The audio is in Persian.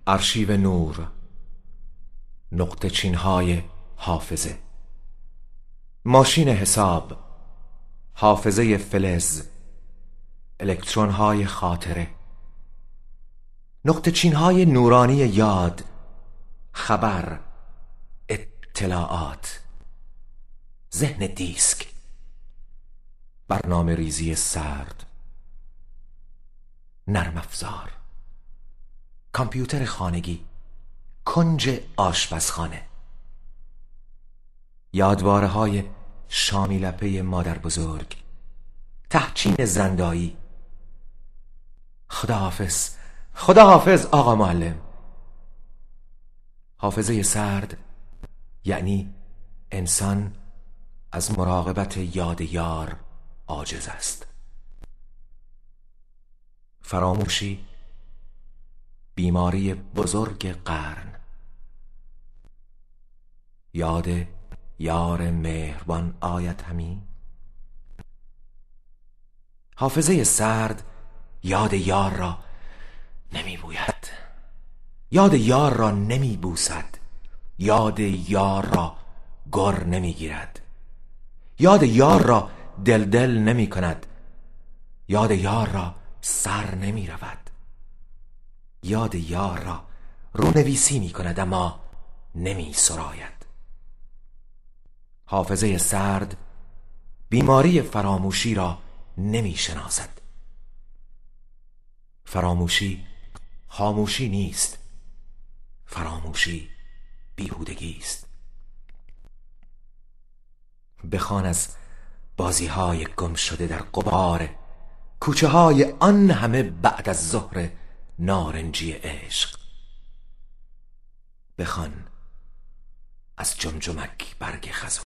arşiv نور، نقطه چین‌های حافظه، ماشین حساب، حافظه فلز، الکترون‌های خاطره، نقطه چین‌های نورانی یاد، خبر، اطلاعات، ذهن دیسک، برنامه ریزی سرد، نرم افزار، کامپیوتر خانگی، کنج آشپزخانه، یادواره‌های شامی لپه مادر بزرگ، تهچین زندایی. خداحافظ، خداحافظ آقا معلم. حافظه سرد یعنی انسان از مراقبت یاد یار عاجز است. فراموشی بیماری بزرگ قرن. یاد یار مهربان آید همی. حافظه سرد یاد یار را نمی بوید، یاد یار را نمی بوسد، یاد یار را گر نمی گیرد، یاد یار را دل نمی کند، یاد یار را سر نمی رود، یاد یار را رونویسی می کند اما نمی سراید. حافظه سرد بیماری فراموشی را نمی شناسد. فراموشی خاموشی نیست، فراموشی بیهودگی است. بخوان از بازی‌های گم شده در غبار کوچه های آن همه بعد از ظهر نارنجی عشق. بخوان از جمجمک برگ خزان.